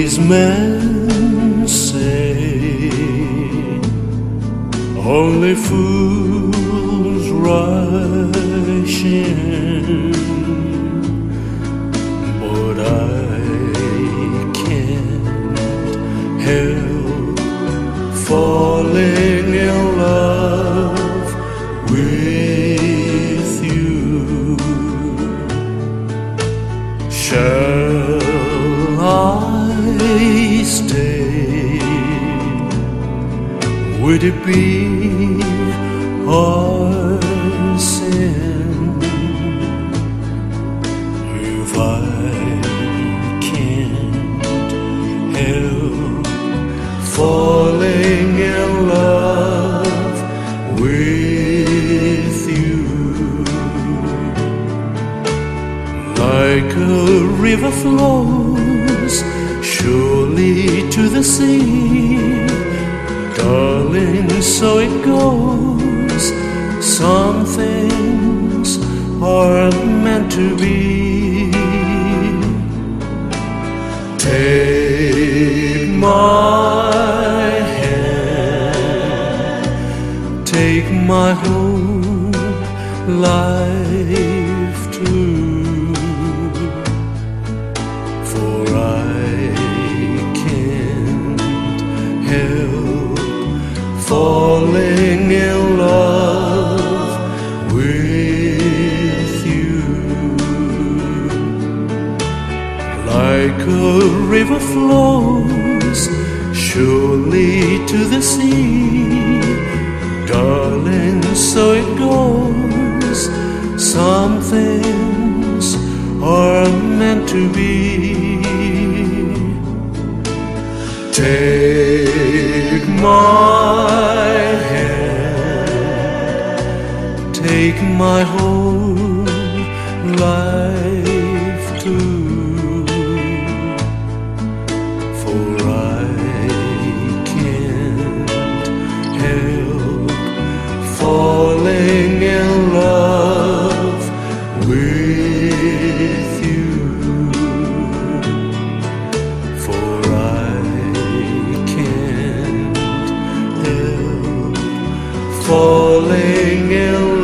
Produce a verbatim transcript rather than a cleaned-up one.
These men say only fools rush in, but I can't help falling in love with you. Shall I stay? Would it be our sin if I can't help falling in love with you? Like a river flows surely to the sea, darling, so it goes. Some things are meant to be. Take my hand, take my whole life too, for I can't help falling in love with you. Like a river flows surely to the sea, darling, so it goes. Some things are meant to be. Take my hand, take my whole life too, for I can't help falling in love with you, for I can't help falling in love